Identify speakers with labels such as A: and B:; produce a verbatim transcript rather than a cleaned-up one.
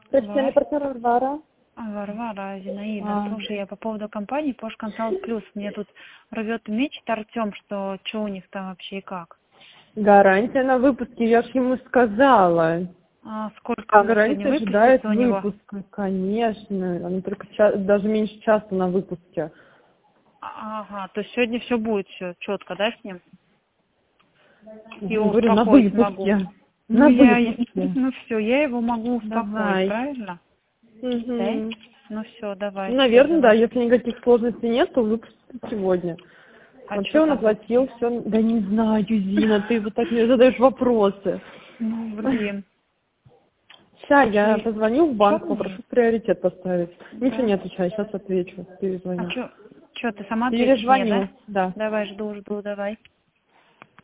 A: Постоянный партнер Варвара.
B: А, Варвара, Зинаида,
A: А.
B: слушай, я по поводу компании Porsche Consult Plus, мне тут рвет и мечет Артем, что что у них там вообще и как.
A: Гарантия на выпуске, я же ему сказала.
B: А сколько
A: А
B: она сегодня
A: гарантия ожидает
B: выпустится у него?
A: выпуска, конечно. Она только ча- даже меньше часа на выпуске.
B: Ага, то есть сегодня все будет, все четко, да, с ним?
A: Я
B: Его
A: говорю, на
B: успокоить могу.
A: выпуске.
B: Ну,
A: На
B: я,
A: выпуске.
B: ну все, я его могу успокоить,
A: Давай.
B: правильно?
A: Угу.
B: Да? Ну все, давай.
A: Наверное,
B: всё,
A: да.
B: давай.
A: Если никаких сложностей нет, то выпуск сегодня.
B: А
A: Вообще
B: что
A: он
B: там?
A: оплатил все. Да не знаю, Зина, ты вот так мне задаешь вопросы.
B: Ну, блин.
A: Сейчас я
B: Слушай,
A: позвоню в
B: что
A: банк,
B: мне?
A: попрошу приоритет поставить. Ничего
B: Да.
A: не отвечай, сейчас отвечу,
B: А
A: перезвоню.
B: что, что ты сама ответишь мне,
A: Перезвоню,
B: да?
A: да.
B: Давай, жду, жду, давай.